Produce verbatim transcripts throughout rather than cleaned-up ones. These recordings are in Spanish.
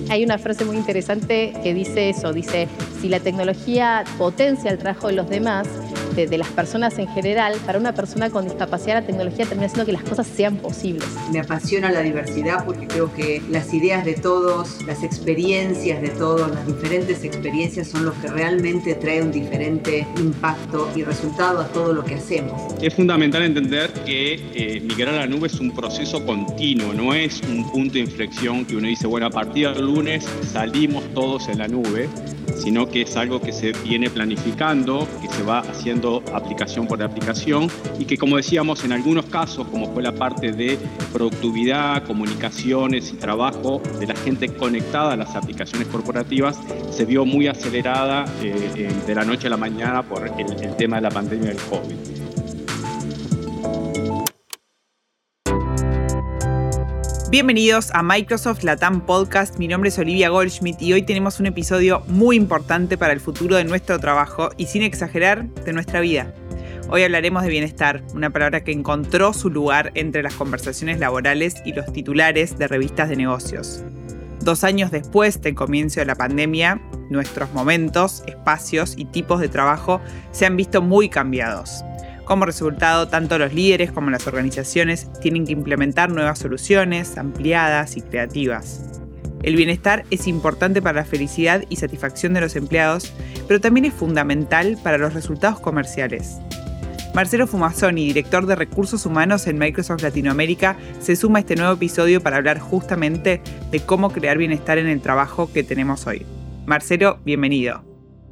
Hay una frase muy interesante que dice eso, dice, si la tecnología potencia el trabajo de los demás, de, de las personas en general, para una persona con discapacidad la tecnología termina haciendo que las cosas sean posibles. Me apasiona la diversidad porque creo que las ideas de todos, las experiencias de todos, las diferentes experiencias son los que realmente traen un diferente impacto y resultado a todo lo que hacemos. Es fundamental entender que eh, migrar a la nube es un proceso continuo, no es un punto de inflexión que uno dice, bueno, a partir del lunes salimos todos en la nube, sino que es algo que se viene planificando, que se va haciendo aplicación por aplicación y que, como decíamos, en algunos casos, como fue la parte de productividad, comunicaciones y trabajo de la gente conectada a las aplicaciones corporativas, se vio muy acelerada eh, eh, de la noche a la mañana por el, el tema de la pandemia del COVID. Bienvenidos a Microsoft Latam Podcast, mi nombre es Olivia Goldschmidt y hoy tenemos un episodio muy importante para el futuro de nuestro trabajo y, sin exagerar, de nuestra vida. Hoy hablaremos de bienestar, una palabra que encontró su lugar entre las conversaciones laborales y los titulares de revistas de negocios. Dos años después del comienzo de la pandemia, nuestros momentos, espacios y tipos de trabajo se han visto muy cambiados. Como resultado, tanto los líderes como las organizaciones tienen que implementar nuevas soluciones, ampliadas y creativas. El bienestar es importante para la felicidad y satisfacción de los empleados, pero también es fundamental para los resultados comerciales. Marcelo Fumasoni, director de Recursos Humanos en Microsoft Latinoamérica, se suma a este nuevo episodio para hablar justamente de cómo crear bienestar en el trabajo que tenemos hoy. Marcelo, bienvenido.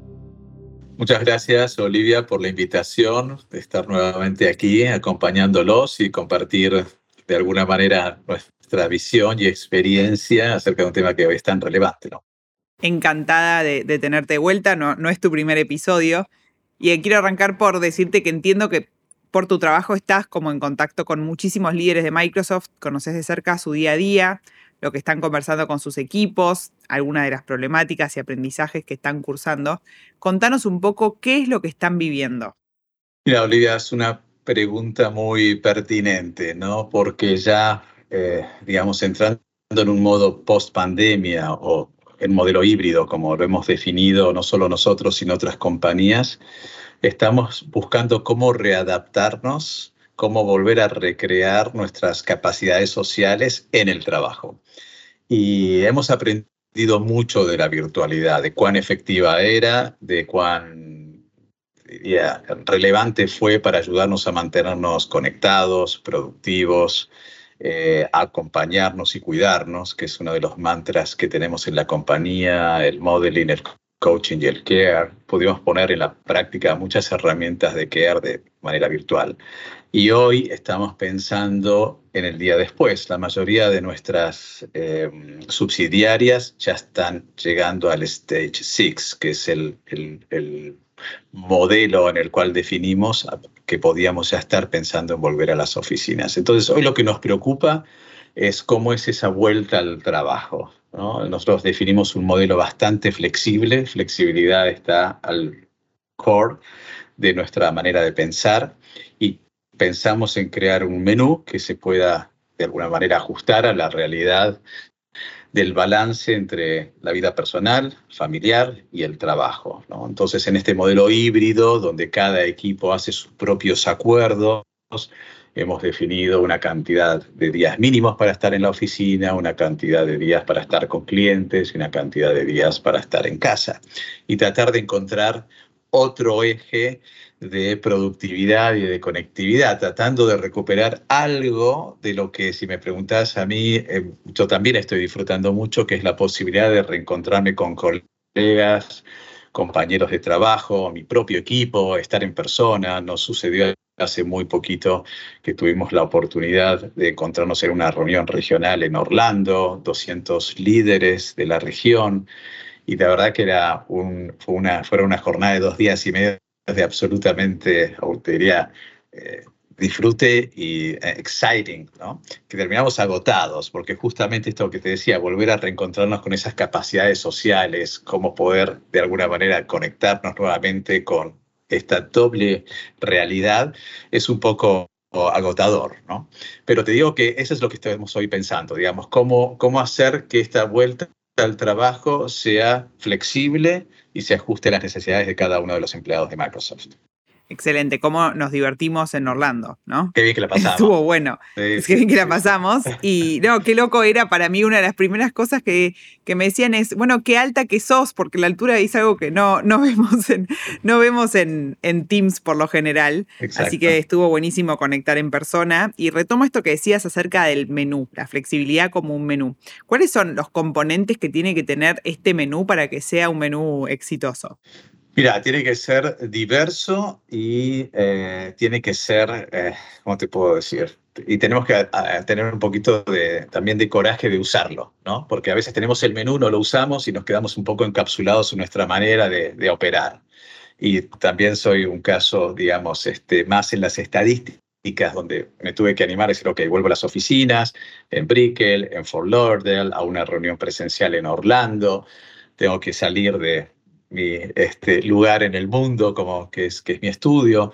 Muchas gracias, Olivia, por la invitación de estar nuevamente aquí acompañándolos y compartir de alguna manera nuestra visión y experiencia acerca de un tema que hoy es tan relevante, ¿no? Encantada de, de tenerte de vuelta, no, no es tu primer episodio. Y quiero arrancar por decirte que entiendo que por tu trabajo estás como en contacto con muchísimos líderes de Microsoft, conoces de cerca su día a día, lo que están conversando con sus equipos, algunas de las problemáticas y aprendizajes que están cursando. Contanos un poco qué es lo que están viviendo. Mira, Olivia, es una pregunta muy pertinente, ¿no? Porque ya, eh, digamos, entrando en un modo post-pandemia o en modelo híbrido, como lo hemos definido no solo nosotros, sino otras compañías, estamos buscando cómo readaptarnos, cómo volver a recrear nuestras capacidades sociales en el trabajo. Y hemos aprendido mucho de la virtualidad, de cuán efectiva era, de cuán diría, relevante fue para ayudarnos a mantenernos conectados, productivos, eh, a acompañarnos y cuidarnos, que es uno de los mantras que tenemos en la compañía, el modeling, el coaching y el care. Pudimos poner en la práctica muchas herramientas de care de manera virtual. Y hoy estamos pensando en el día después. La mayoría de nuestras eh, subsidiarias ya están llegando al Stage seis, que es el, el, el modelo en el cual definimos que podíamos ya estar pensando en volver a las oficinas. Entonces, hoy lo que nos preocupa es cómo es esa vuelta al trabajo, ¿no? Nosotros definimos un modelo bastante flexible. Flexibilidad está al core de nuestra manera de pensar y pensamos en crear un menú que se pueda de alguna manera ajustar a la realidad del balance entre la vida personal, familiar y el trabajo, ¿no? Entonces, en este modelo híbrido, donde cada equipo hace sus propios acuerdos, hemos definido una cantidad de días mínimos para estar en la oficina, una cantidad de días para estar con clientes y una cantidad de días para estar en casa. Y tratar de encontrar otro eje de productividad y de conectividad, tratando de recuperar algo de lo que, si me preguntás a mí, eh, yo también estoy disfrutando mucho, que es la posibilidad de reencontrarme con colegas, compañeros de trabajo, mi propio equipo, estar en persona. Nos sucedió hace muy poquito que tuvimos la oportunidad de encontrarnos en una reunión regional en Orlando, doscientos líderes de la región, y la verdad que era un, fue una, fueron una jornada de dos días y medio de absolutamente, te diría, eh, disfrute y eh, exciting, ¿no? Que terminamos agotados, porque justamente esto que te decía, volver a reencontrarnos con esas capacidades sociales, cómo poder de alguna manera conectarnos nuevamente con esta doble realidad, es un poco agotador, ¿no? Pero te digo que eso es lo que estamos hoy pensando, digamos, cómo, cómo hacer que esta vuelta al trabajo sea flexible y se ajuste a las necesidades de cada uno de los empleados de Microsoft. Excelente, cómo nos divertimos en Orlando, ¿no? Qué bien que la pasamos. Estuvo bueno, Sí, qué sí, bien que sí. la pasamos. Y no, qué loco era para mí una de las primeras cosas que, que me decían es, bueno, qué alta que sos, porque la altura es algo que no, no vemos, en, no vemos en, en Teams por lo general. Exacto. Así que estuvo buenísimo conectar en persona. Y retomo esto que decías acerca del menú, la flexibilidad como un menú. ¿Cuáles son los componentes que tiene que tener este menú para que sea un menú exitoso? Mira, tiene que ser diverso y eh, tiene que ser, eh, ¿cómo te puedo decir? Y tenemos que a, tener un poquito de, también de coraje de usarlo, ¿no? Porque a veces tenemos el menú, no lo usamos y nos quedamos un poco encapsulados en nuestra manera de, de operar. Y también soy un caso, digamos, este, más en las estadísticas, donde me tuve que animar a decir, ok, vuelvo a las oficinas, en Brickell, en Fort Lauderdale, a una reunión presencial en Orlando, tengo que salir de mi este, lugar en el mundo, como que es, que es mi estudio,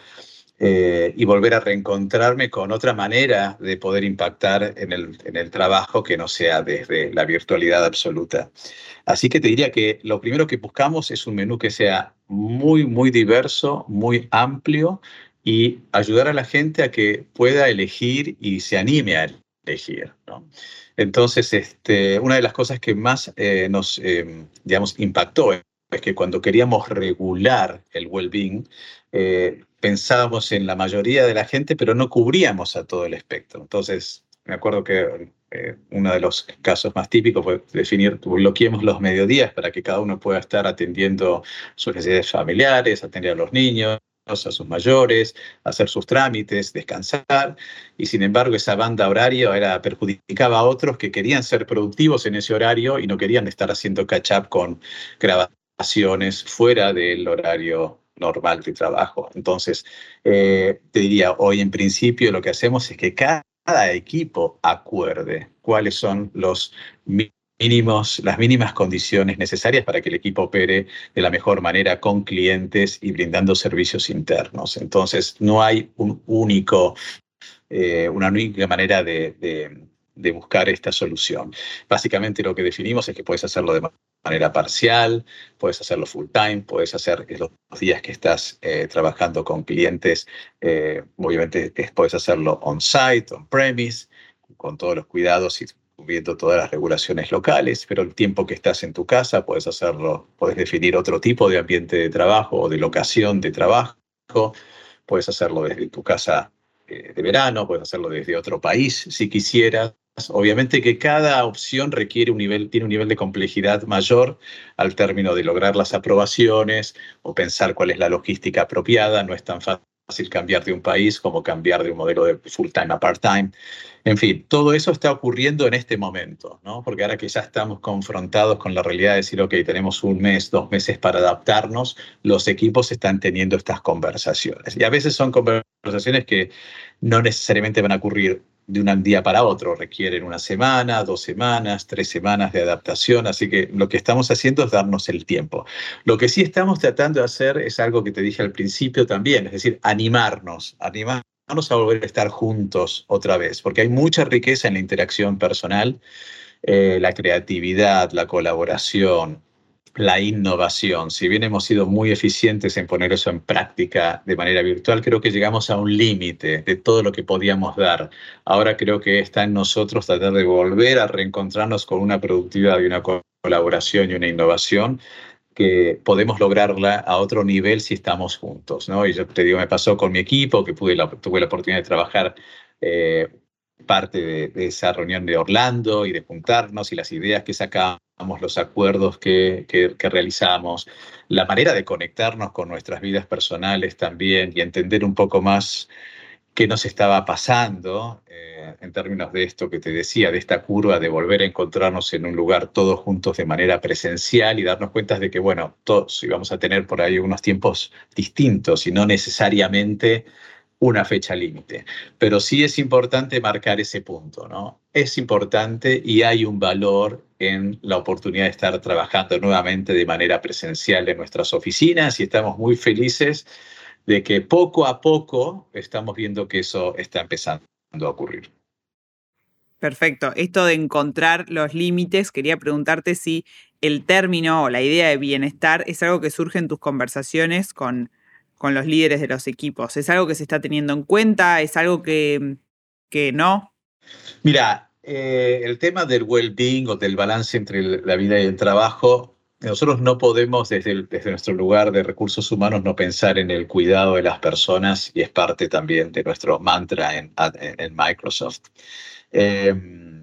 eh, y volver a reencontrarme con otra manera de poder impactar en el, en el trabajo que no sea desde la virtualidad absoluta. Así que te diría que lo primero que buscamos es un menú que sea muy, muy diverso, muy amplio, y ayudar a la gente a que pueda elegir y se anime a elegir, ¿no? Entonces, este, una de las cosas que más eh, nos, eh, digamos, impactó es que cuando queríamos regular el well-being, eh, pensábamos en la mayoría de la gente, pero no cubríamos a todo el espectro. Entonces, me acuerdo que eh, uno de los casos más típicos fue definir, bloqueemos los mediodías para que cada uno pueda estar atendiendo sus necesidades familiares, atender a los niños, a sus mayores, hacer sus trámites, descansar, y sin embargo esa banda horaria era, perjudicaba a otros que querían ser productivos en ese horario y no querían estar haciendo catch-up con grabaciones fuera del horario normal de trabajo. Entonces, eh, te diría, hoy en principio lo que hacemos es que cada equipo acuerde cuáles son los mínimos, las mínimas condiciones necesarias para que el equipo opere de la mejor manera con clientes y brindando servicios internos. Entonces, no hay un único, eh, una única manera de, de, de buscar esta solución. Básicamente lo que definimos es que puedes hacerlo de manera parcial, puedes hacerlo full time, puedes hacer los días que estás eh, trabajando con clientes, eh, obviamente puedes hacerlo on-site, on-premise, con todos los cuidados y cubriendo todas las regulaciones locales, pero el tiempo que estás en tu casa puedes hacerlo, puedes definir otro tipo de ambiente de trabajo o de locación de trabajo, puedes hacerlo desde tu casa eh, de verano, puedes hacerlo desde otro país si quisieras. Obviamente que cada opción requiere un nivel, tiene un nivel de complejidad mayor al término de lograr las aprobaciones o pensar cuál es la logística apropiada. No es tan fácil cambiar de un país como cambiar de un modelo de full-time a part-time. En fin, todo eso está ocurriendo en este momento, ¿no? Porque ahora que ya estamos confrontados con la realidad de decir, ok, tenemos un mes, dos meses para adaptarnos, los equipos están teniendo estas conversaciones. Y a veces son conversaciones que no necesariamente van a ocurrir de un día para otro, requieren una semana, dos semanas, tres semanas de adaptación, así que lo que estamos haciendo es darnos el tiempo. Lo que sí estamos tratando de hacer es algo que te dije al principio también, es decir, animarnos, animarnos a volver a estar juntos otra vez, porque hay mucha riqueza en la interacción personal, eh, la creatividad, la colaboración, la innovación. Si bien hemos sido muy eficientes en poner eso en práctica de manera virtual, creo que llegamos a un límite de todo lo que podíamos dar. Ahora creo que está en nosotros tratar de volver a reencontrarnos con una productividad y una colaboración y una innovación que podemos lograrla a otro nivel si estamos juntos, ¿no? Y yo te digo, me pasó con mi equipo, que pude la, tuve la oportunidad de trabajar eh, parte de, de esa reunión de Orlando y de juntarnos y las ideas que sacamos, los acuerdos que, que, que realizamos, la manera de conectarnos con nuestras vidas personales también y entender un poco más qué nos estaba pasando eh, en términos de esto que te decía, de esta curva de volver a encontrarnos en un lugar todos juntos de manera presencial y darnos cuenta de que, bueno, todos íbamos a tener por ahí unos tiempos distintos y no necesariamente una fecha límite. Pero sí es importante marcar ese punto, ¿no? Es importante y hay un valor en la oportunidad de estar trabajando nuevamente de manera presencial en nuestras oficinas y estamos muy felices de que poco a poco estamos viendo que eso está empezando a ocurrir. Perfecto. Esto de encontrar los límites, quería preguntarte si el término o la idea de bienestar es algo que surge en tus conversaciones con, con los líderes de los equipos. ¿Es algo que se está teniendo en cuenta? ¿Es algo que, que no? Mira, eh, el tema del well-being o del balance entre la vida y el trabajo, nosotros no podemos desde, el, desde nuestro lugar de recursos humanos no pensar en el cuidado de las personas, y es parte también de nuestro mantra en, en Microsoft. Eh,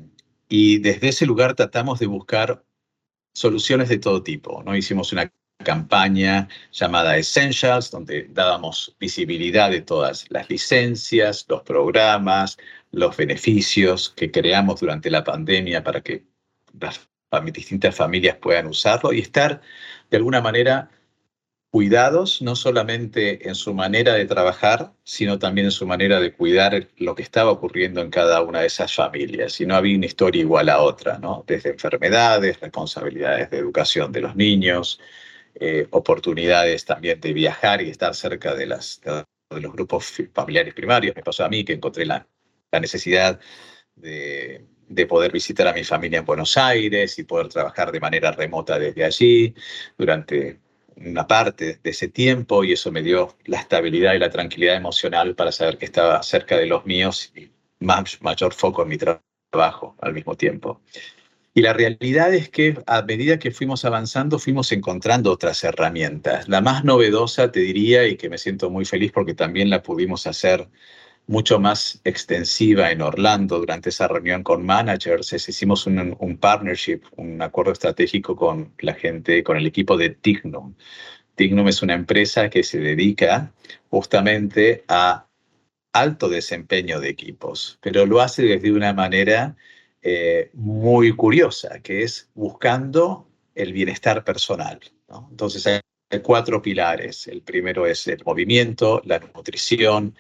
y desde ese lugar tratamos de buscar soluciones de todo tipo, ¿no? Hicimos una campaña llamada Essentials, donde dábamos visibilidad de todas las licencias, los programas, los beneficios que creamos durante la pandemia para que las distintas familias puedan usarlo y estar de alguna manera cuidados, no solamente en su manera de trabajar, sino también en su manera de cuidar lo que estaba ocurriendo en cada una de esas familias. Y no había una historia igual a otra, ¿no? Desde enfermedades, responsabilidades de educación de los niños, eh, oportunidades también de viajar y estar cerca de, las, de los grupos familiares primarios. Me pasó a mí que encontré la, la necesidad de, de poder visitar a mi familia en Buenos Aires y poder trabajar de manera remota desde allí durante una parte de ese tiempo, y eso me dio la estabilidad y la tranquilidad emocional para saber que estaba cerca de los míos y más, mayor foco en mi tra- trabajo al mismo tiempo. Y la realidad es que a medida que fuimos avanzando, fuimos encontrando otras herramientas. La más novedosa, te diría, y que me siento muy feliz porque también la pudimos hacer mucho más extensiva en Orlando durante esa reunión con managers, es, hicimos un, un partnership, un acuerdo estratégico con la gente, con el equipo de Tignum. Tignum es una empresa que se dedica justamente a alto desempeño de equipos, pero lo hace desde una manera eh, muy curiosa, que es buscando el bienestar personal, ¿no? Entonces hay cuatro pilares. El primero es el movimiento, la nutrición,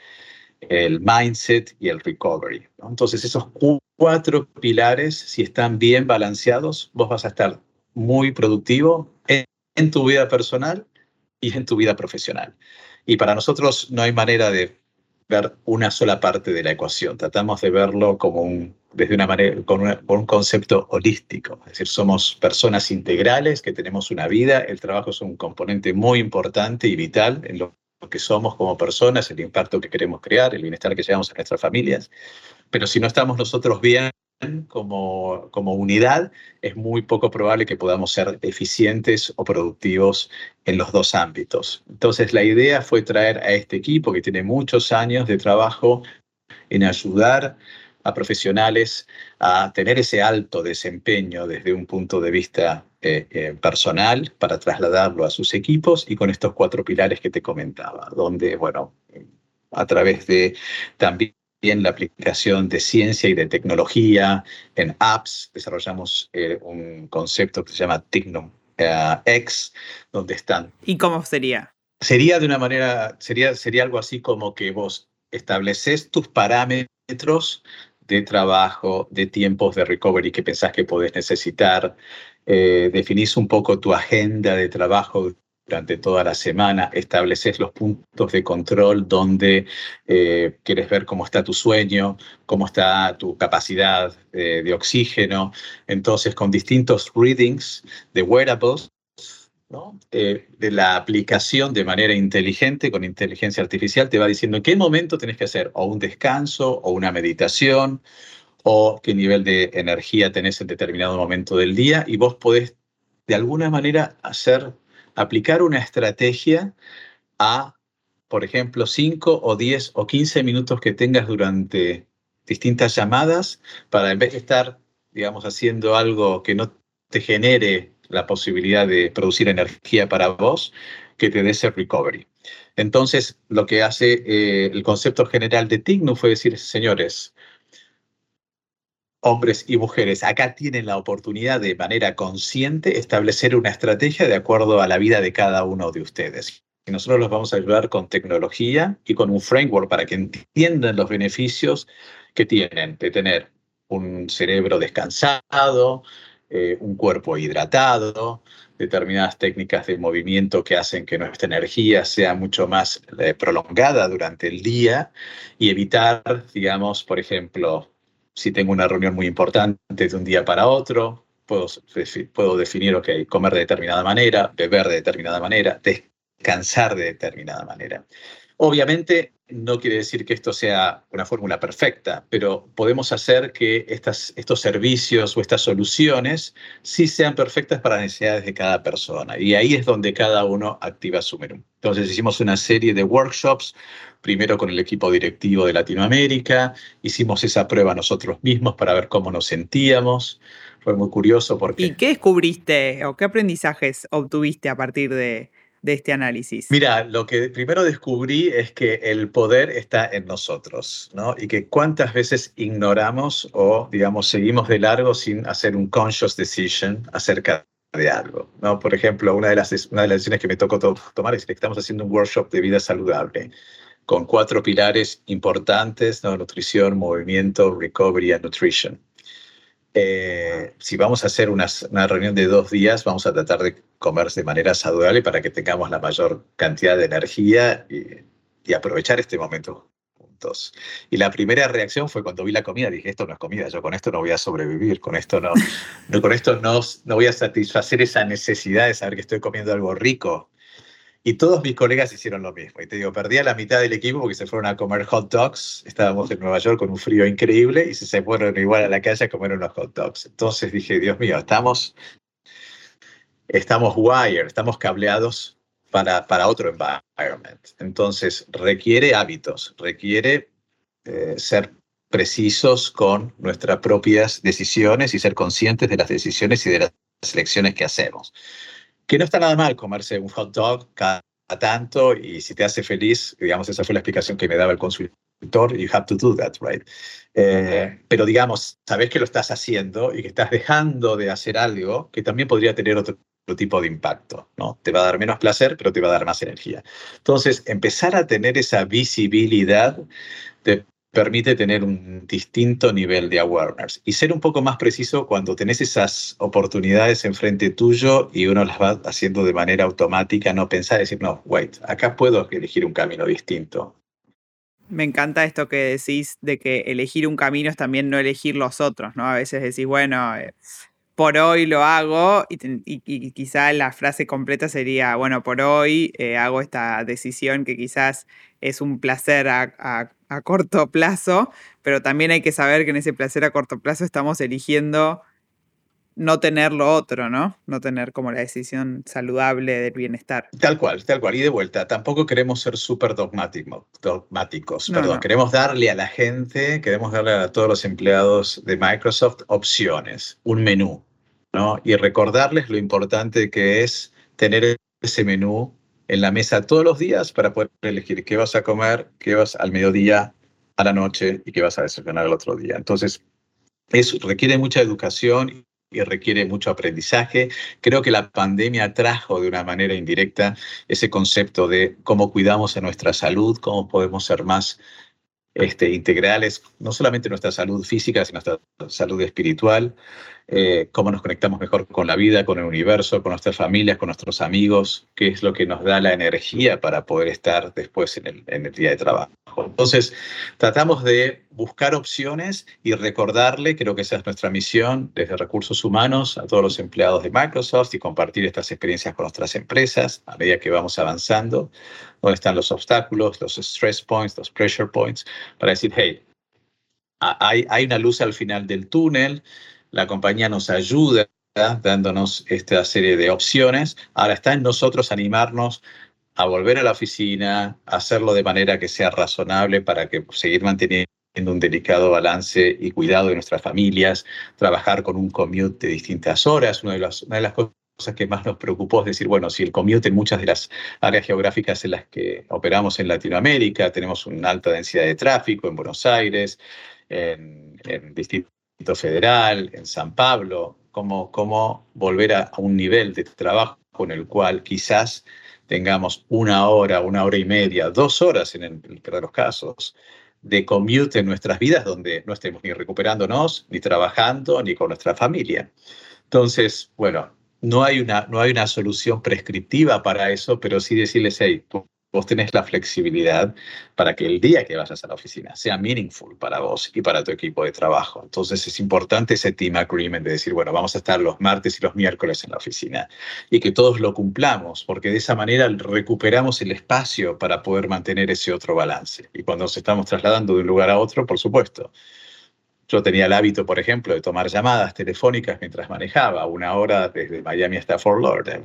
el mindset y el recovery, ¿no? Entonces esos cuatro pilares, si están bien balanceados, vos vas a estar muy productivo en, en tu vida personal y en tu vida profesional. Y para nosotros no hay manera de ver una sola parte de la ecuación. Tratamos de verlo como un, desde una manera, con, una, con un concepto holístico. Es decir, somos personas integrales que tenemos una vida. El trabajo es un componente muy importante y vital en lo que somos como personas, el impacto que queremos crear, el bienestar que llevamos a nuestras familias. Pero si no estamos nosotros bien como, como unidad, es muy poco probable que podamos ser eficientes o productivos en los dos ámbitos. Entonces, la idea fue traer a este equipo que tiene muchos años de trabajo en ayudar a profesionales a tener ese alto desempeño desde un punto de vista eh, eh, personal para trasladarlo a sus equipos, y con estos cuatro pilares que te comentaba, donde, bueno, a través de también la aplicación de ciencia y de tecnología en apps, desarrollamos eh, un concepto que se llama Tignum uh, X, donde están. ¿Y cómo sería? Sería de una manera, sería, sería algo así como que vos estableces tus parámetros de trabajo, de tiempos de recovery que pensás que podés necesitar, eh, definís un poco tu agenda de trabajo durante toda la semana, estableces los puntos de control donde eh, quieres ver cómo está tu sueño, cómo está tu capacidad eh, de oxígeno. Entonces, con distintos readings de wearables, ¿no? Eh, de la aplicación de manera inteligente, con inteligencia artificial, te va diciendo en qué momento tenés que hacer o un descanso o una meditación, o qué nivel de energía tenés en determinado momento del día, y vos podés de alguna manera hacer, aplicar una estrategia a, por ejemplo, cinco o diez o quince minutos que tengas durante distintas llamadas, para en vez de estar, digamos, haciendo algo que no te genere la posibilidad de producir energía para vos, que te dé ese recovery. Entonces, lo que hace eh, el concepto general de Tignum fue decir, señores, hombres y mujeres, acá tienen la oportunidad de manera consciente establecer una estrategia de acuerdo a la vida de cada uno de ustedes. Y nosotros los vamos a ayudar con tecnología y con un framework para que entiendan los beneficios que tienen de tener un cerebro descansado, eh, un cuerpo hidratado, determinadas técnicas de movimiento que hacen que nuestra energía sea mucho más eh, prolongada durante el día, y evitar, digamos, por ejemplo, si tengo una reunión muy importante de un día para otro, puedo, puedo definir, ok, comer de determinada manera, beber de determinada manera, descansar de determinada manera. Obviamente, no quiere decir que esto sea una fórmula perfecta, pero podemos hacer que estas, estos servicios o estas soluciones sí sean perfectas para las necesidades de cada persona. Y ahí es donde cada uno activa su menú. Entonces hicimos una serie de workshops, primero con el equipo directivo de Latinoamérica, hicimos esa prueba nosotros mismos para ver cómo nos sentíamos. Fue muy curioso porque... ¿Y qué descubriste o qué aprendizajes obtuviste a partir de, de este análisis? Mira, lo que primero descubrí es que el poder está en nosotros, ¿no? Y que cuántas veces ignoramos o, digamos, seguimos de largo sin hacer un conscious decision acerca de algo, ¿no? Por ejemplo, una de las, una de las decisiones que me tocó to- tomar es que estamos haciendo un workshop de vida saludable con cuatro pilares importantes, ¿no? Nutrición, movimiento, recovery and nutrition. Eh, si vamos a hacer una, una reunión de dos días, vamos a tratar de comer de manera saludable para que tengamos la mayor cantidad de energía y, y aprovechar este momento juntos. Y la primera reacción fue cuando vi la comida, dije, esto no es comida, yo con esto no voy a sobrevivir, con esto no, no, con esto no, no voy a satisfacer esa necesidad de saber que estoy comiendo algo rico. Y todos mis colegas hicieron lo mismo. Y te digo, perdí a la mitad del equipo porque se fueron a comer hot dogs. Estábamos en Nueva York con un frío increíble y se fueron igual a la calle a comer unos hot dogs. Entonces dije, Dios mío, estamos, estamos wired, estamos cableados para, para otro environment. Entonces requiere hábitos, requiere eh, ser precisos con nuestras propias decisiones y ser conscientes de las decisiones y de las elecciones que hacemos. Que no está nada mal comerse un hot dog cada tanto y si te hace feliz, digamos, esa fue la explicación que me daba el consultor, you have to do that, right? Eh, pero digamos, sabes que lo estás haciendo y que estás dejando de hacer algo que también podría tener otro, otro tipo de impacto, ¿no? Te va a dar menos placer, pero te va a dar más energía. Entonces, empezar a tener esa visibilidad te permite tener un distinto nivel de awareness y ser un poco más preciso cuando tenés esas oportunidades enfrente tuyo y uno las va haciendo de manera automática, no pensar, decir, no, wait, acá puedo elegir un camino distinto. Me encanta esto que decís de que elegir un camino es también no elegir los otros, ¿no? A veces decís, bueno, eh, por hoy lo hago y, y, y quizá la frase completa sería, bueno, por hoy eh, hago esta decisión que quizás es un placer a, a, a corto plazo, pero también hay que saber que en ese placer a corto plazo estamos eligiendo no tener lo otro, ¿no? No tener como la decisión saludable del bienestar. Tal cual, tal cual. Y de vuelta, tampoco queremos ser súper dogmático, dogmáticos. No, perdón. no. Queremos darle a la gente, queremos darle a todos los empleados de Microsoft opciones, un menú, ¿no? Y recordarles lo importante que es tener ese menú en la mesa todos los días para poder elegir qué vas a comer, qué vas al mediodía, a la noche y qué vas a desayunar el otro día. Entonces, eso requiere mucha educación y requiere mucho aprendizaje. Creo que la pandemia trajo de una manera indirecta ese concepto de cómo cuidamos a nuestra salud, cómo podemos ser más este, integrales, no solamente nuestra salud física, sino nuestra salud espiritual, eh, cómo nos conectamos mejor con la vida, con el universo, con nuestras familias, con nuestros amigos, qué es lo que nos da la energía para poder estar después en el, en el día de trabajo. Entonces, tratamos de buscar opciones y recordarle, creo que esa es nuestra misión desde Recursos Humanos, a todos los empleados de Microsoft y compartir estas experiencias con nuestras empresas a medida que vamos avanzando, dónde están los obstáculos, los stress points, los pressure points, para decir, hey, hay, hay una luz al final del túnel, la compañía nos ayuda dándonos esta serie de opciones, ahora está en nosotros animarnos a volver a la oficina, hacerlo de manera que sea razonable para que seguir manteniendo un delicado balance y cuidado de nuestras familias, trabajar con un commute de distintas horas. Una de las, una de las cosas que más nos preocupó es decir, bueno, si el commute en muchas de las áreas geográficas en las que operamos en Latinoamérica, tenemos una alta densidad de tráfico en Buenos Aires, en, en Distrito Federal, en San Pablo, cómo, cómo volver a, a un nivel de trabajo en el cual quizás tengamos una hora, una hora y media, dos horas en el peor de los casos, de commute en nuestras vidas donde no estemos ni recuperándonos, ni trabajando, ni con nuestra familia. Entonces, bueno, no hay una, no hay una solución prescriptiva para eso, pero sí decirles, hey, vos tenés la flexibilidad para que el día que vayas a la oficina sea meaningful para vos y para tu equipo de trabajo. Entonces es importante ese team agreement de decir, bueno, vamos a estar los martes y los miércoles en la oficina y que todos lo cumplamos, porque de esa manera recuperamos el espacio para poder mantener ese otro balance. Y cuando nos estamos trasladando de un lugar a otro, por supuesto. Yo tenía el hábito, por ejemplo, de tomar llamadas telefónicas mientras manejaba una hora desde Miami hasta Fort Lauderdale.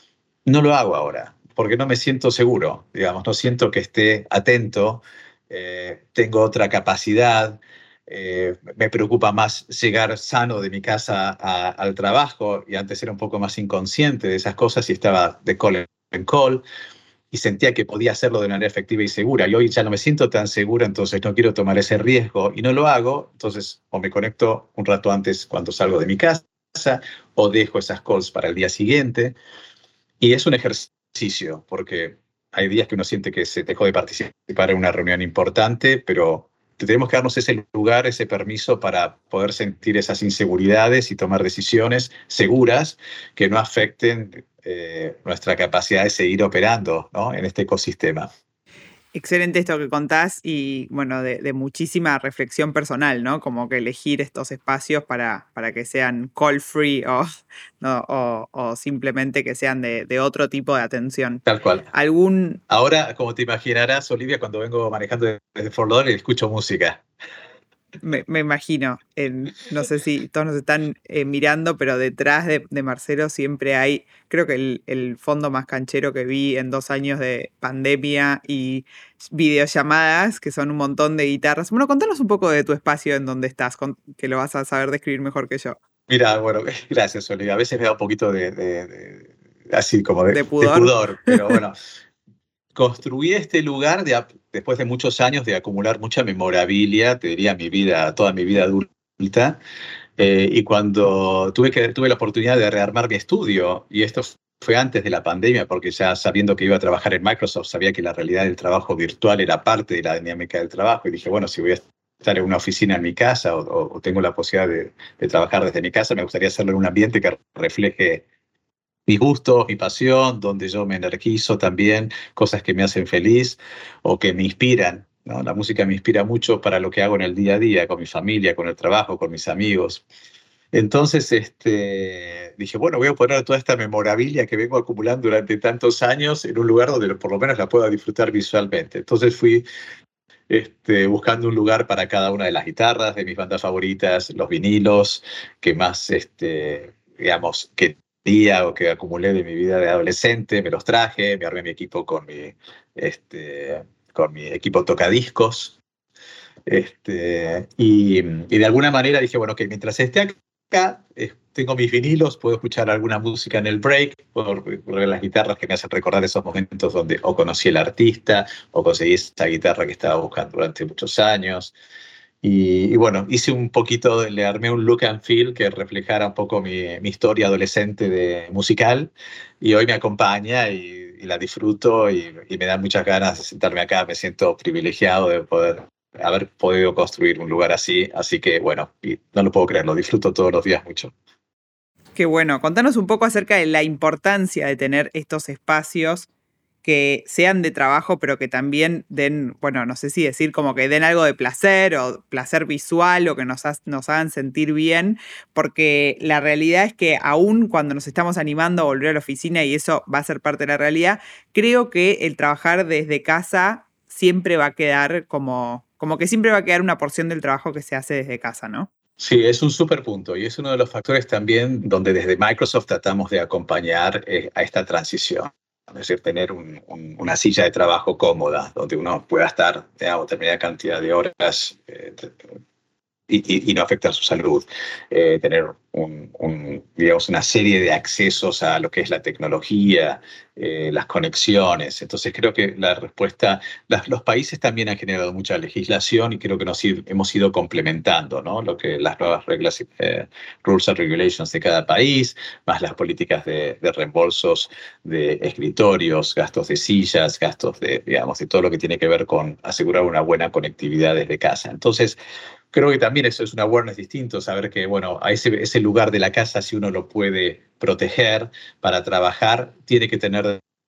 No lo hago ahora, porque no me siento seguro, digamos, no siento que esté atento, eh, tengo otra capacidad, eh, me preocupa más llegar sano de mi casa a, al trabajo, y antes era un poco más inconsciente de esas cosas y estaba de call en call, y sentía que podía hacerlo de manera efectiva y segura, y hoy ya no me siento tan segura, entonces no quiero tomar ese riesgo y no lo hago, entonces o me conecto un rato antes cuando salgo de mi casa, o dejo esas calls para el día siguiente, y es un ejercicio, porque hay días que uno siente que se dejó de participar en una reunión importante, pero tenemos que darnos ese lugar, ese permiso para poder sentir esas inseguridades y tomar decisiones seguras que no afecten eh, nuestra capacidad de seguir operando, ¿no?, en este ecosistema. Excelente esto que contás y, bueno, de, de muchísima reflexión personal, ¿no? Como que elegir estos espacios para, para que sean call free o, no, o, o simplemente que sean de, de otro tipo de atención. Tal cual. ¿Algún... Ahora, como te imaginarás, Olivia, cuando vengo manejando desde Fort Lauderdale, escucho música. Me, me imagino, en, no sé si todos nos están eh, mirando, pero detrás de, de Marcelo siempre hay, creo que el, el fondo más canchero que vi en dos años de pandemia y videollamadas, que son un montón de guitarras. Bueno, contanos un poco de tu espacio en donde estás, con, que lo vas a saber describir mejor que yo. Mira, bueno, gracias, Olivia. A veces me da un poquito de, de, de así como de, de pudor, de pudor pero bueno. Construí este lugar de, después de muchos años de acumular mucha memorabilia, te diría mi vida, toda mi vida adulta, eh, y cuando tuve, que, tuve la oportunidad de rearmar mi estudio, y esto fue antes de la pandemia, porque ya sabiendo que iba a trabajar en Microsoft, sabía que la realidad del trabajo virtual era parte de la dinámica del trabajo, y dije, bueno, si voy a estar en una oficina en mi casa o, o tengo la posibilidad de, de trabajar desde mi casa, me gustaría hacerlo en un ambiente que refleje mis gustos, mi pasión, donde yo me energizo también, cosas que me hacen feliz o que me inspiran, ¿no? La música me inspira mucho para lo que hago en el día a día, con mi familia, con el trabajo, con mis amigos. Entonces este, dije, bueno, voy a poner toda esta memorabilia que vengo acumulando durante tantos años en un lugar donde por lo menos la pueda disfrutar visualmente. Entonces fui este, buscando un lugar para cada una de las guitarras de mis bandas favoritas, los vinilos, que más, este, digamos, que día o que acumulé de mi vida de adolescente, me los traje, me armé mi equipo con mi, este, con mi equipo tocadiscos, este, y, y de alguna manera dije, bueno, que mientras esté acá, eh, tengo mis vinilos, puedo escuchar alguna música en el break, puedo recurrir a las guitarras que me hacen recordar esos momentos donde o conocí al artista o conseguí esa guitarra que estaba buscando durante muchos años. Y, y bueno, hice un poquito, le armé un look and feel que reflejara un poco mi, mi historia adolescente de musical, y hoy me acompaña y, y la disfruto y, y me da muchas ganas de sentarme acá. Me siento privilegiado de poder haber podido construir un lugar así, así que bueno, y no lo puedo creer, lo disfruto todos los días mucho. Qué bueno, contanos un poco acerca de la importancia de tener estos espacios que sean de trabajo, pero que también den, bueno, no sé si decir como que den algo de placer o placer visual o que nos, ha, nos hagan sentir bien, porque la realidad es que aún cuando nos estamos animando a volver a la oficina, y eso va a ser parte de la realidad, creo que el trabajar desde casa siempre va a quedar como, como que siempre va a quedar una porción del trabajo que se hace desde casa, ¿no? Sí, es un súper punto y es uno de los factores también donde desde Microsoft tratamos de acompañar eh, a esta transición. Es decir, tener un, un, una silla de trabajo cómoda, donde uno pueda estar, digamos, determinada cantidad de horas eh, y, y, y no afectar su salud. Eh, tener un, un, digamos, una serie de accesos a lo que es la tecnología, eh, las conexiones. Entonces creo que la respuesta, las, los países también han generado mucha legislación y creo que nos hemos ido complementando, ¿no? Lo que las nuevas reglas, eh, rules and regulations de cada país, más las políticas de, de reembolsos de escritorios, gastos de sillas, gastos de, digamos, de todo lo que tiene que ver con asegurar una buena conectividad desde casa. Entonces, creo que también eso es un awareness distinto, saber que, bueno, a ese, ese lugar de la casa, si uno lo puede proteger para trabajar, tiene que tener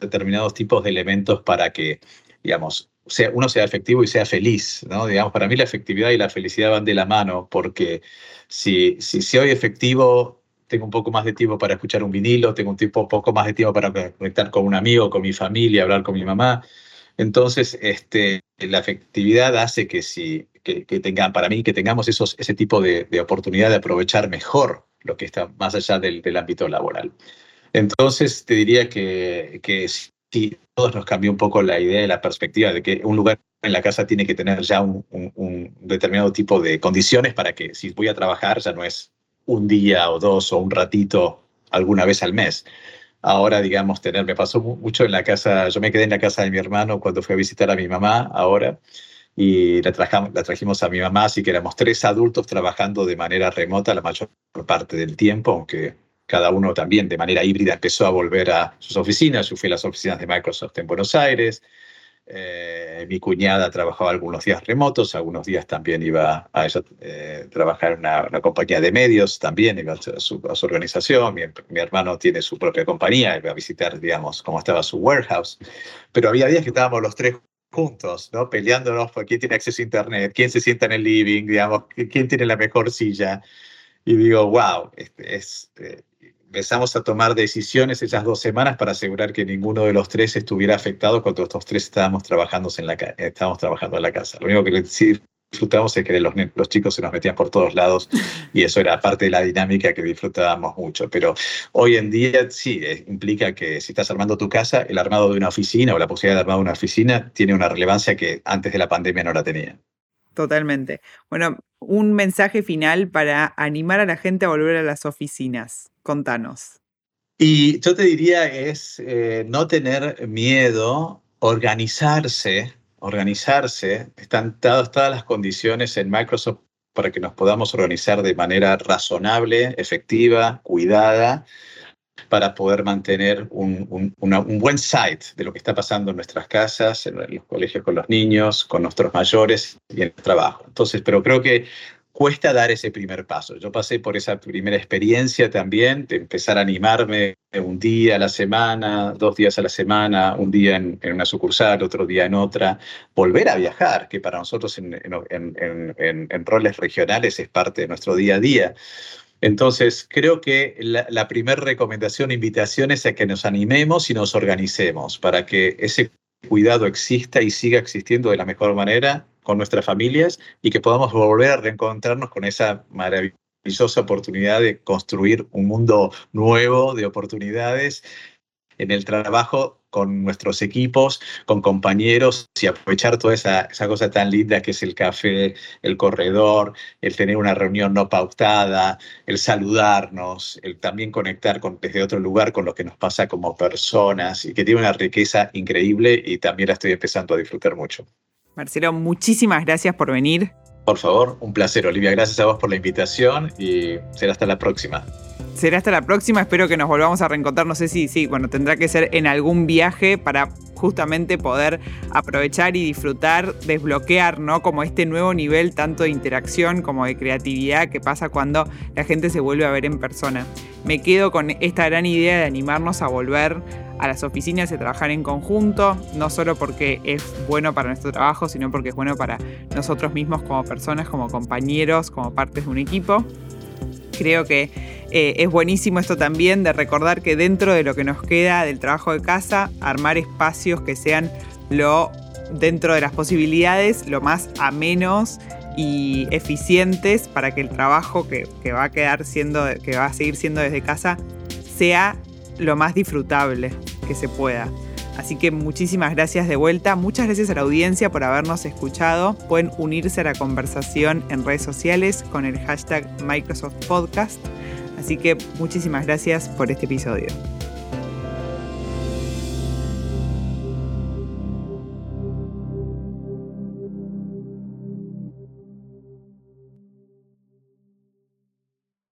determinados tipos de elementos para que, digamos, sea, uno sea efectivo y sea feliz, ¿no? Digamos, para mí la efectividad y la felicidad van de la mano, porque si, si soy efectivo, tengo un poco más de tiempo para escuchar un vinilo, tengo un tipo, poco más de tiempo para conectar con un amigo, con mi familia, hablar con mi mamá. Entonces, este, la efectividad hace que, si, que, que tengan, para mí, que tengamos esos, ese tipo de, de oportunidad de aprovechar mejor lo que está más allá del, del ámbito laboral. Entonces, te diría que, que sí, todos nos cambió un poco la idea y la perspectiva de que un lugar en la casa tiene que tener ya un, un, un determinado tipo de condiciones para que si voy a trabajar ya no es un día o dos o un ratito alguna vez al mes. Ahora, digamos, tener, me pasó mucho en la casa, yo me quedé en la casa de mi hermano cuando fui a visitar a mi mamá ahora, y la, trajamos, la trajimos a mi mamá, así que éramos tres adultos trabajando de manera remota la mayor parte del tiempo, aunque cada uno también de manera híbrida empezó a volver a sus oficinas. Yo fui a las oficinas de Microsoft en Buenos Aires. Eh, mi cuñada trabajaba algunos días remotos, algunos días también iba a ella, eh, trabajar en una, una compañía de medios, también iba a su, a su organización. Mi, mi hermano tiene su propia compañía, iba a visitar, digamos, cómo estaba su warehouse. Pero había días que estábamos los tres juntos, ¿no? Peleándonos por quién tiene acceso a internet, quién se sienta en el living, digamos, quién tiene la mejor silla. Y digo, wow, este, es, eh, empezamos a tomar decisiones esas dos semanas para asegurar que ninguno de los tres estuviera afectado cuando los tres estábamos trabajando en la, estábamos trabajando en la casa. Lo único que sí disfrutamos es que los, los chicos se nos metían por todos lados y eso era parte de la dinámica que disfrutábamos mucho. Pero hoy en día sí, eh, implica que si estás armando tu casa, el armado de una oficina o la posibilidad de armar una oficina tiene una relevancia que antes de la pandemia no la tenía. Totalmente. Bueno, un mensaje final para animar a la gente a volver a las oficinas. Contanos. Y yo te diría es eh, no tener miedo, organizarse, organizarse. Están dadas todas las condiciones en Microsoft para que nos podamos organizar de manera razonable, efectiva, cuidada, para poder mantener un, un, una, un buen sight de lo que está pasando en nuestras casas, en los colegios con los niños, con nuestros mayores y en el trabajo. Entonces, pero creo que cuesta dar ese primer paso. Yo pasé por esa primera experiencia también, de empezar a animarme un día a la semana, dos días a la semana, un día en, en una sucursal, otro día en otra, volver a viajar, que para nosotros en, en, en, en, en roles regionales es parte de nuestro día a día. Entonces, creo que la, la primera recomendación, invitación es a que nos animemos y nos organicemos para que ese cuidado exista y siga existiendo de la mejor manera con nuestras familias y que podamos volver a reencontrarnos con esa maravillosa oportunidad de construir un mundo nuevo de oportunidades en el trabajo con nuestros equipos, con compañeros y aprovechar toda esa, esa cosa tan linda que es el café, el corredor, el tener una reunión no pautada, el saludarnos, el también conectar con, desde otro lugar con lo que nos pasa como personas y que tiene una riqueza increíble y también la estoy empezando a disfrutar mucho. Marcelo, muchísimas gracias por venir. Por favor, un placer, Olivia. Gracias a vos por la invitación y será hasta la próxima. Será hasta la próxima, espero que nos volvamos a reencontrar, no sé si, sí, bueno, tendrá que ser en algún viaje para justamente poder aprovechar y disfrutar, desbloquear, ¿no? Como este nuevo nivel tanto de interacción como de creatividad que pasa cuando la gente se vuelve a ver en persona. Me quedo con esta gran idea de animarnos a volver a las oficinas y a trabajar en conjunto, no solo porque es bueno para nuestro trabajo, sino porque es bueno para nosotros mismos como personas, como compañeros, como partes de un equipo. Creo que eh, es buenísimo esto también de recordar que dentro de lo que nos queda del trabajo de casa, armar espacios que sean lo, dentro de las posibilidades, lo más amenos y eficientes para que el trabajo que, que va a quedar siendo, que va a seguir siendo desde casa, sea lo más disfrutable que se pueda. Así que muchísimas gracias de vuelta. Muchas gracias a la audiencia por habernos escuchado. Pueden unirse a la conversación en redes sociales con el hashtag Microsoft Podcast. Así que muchísimas gracias por este episodio.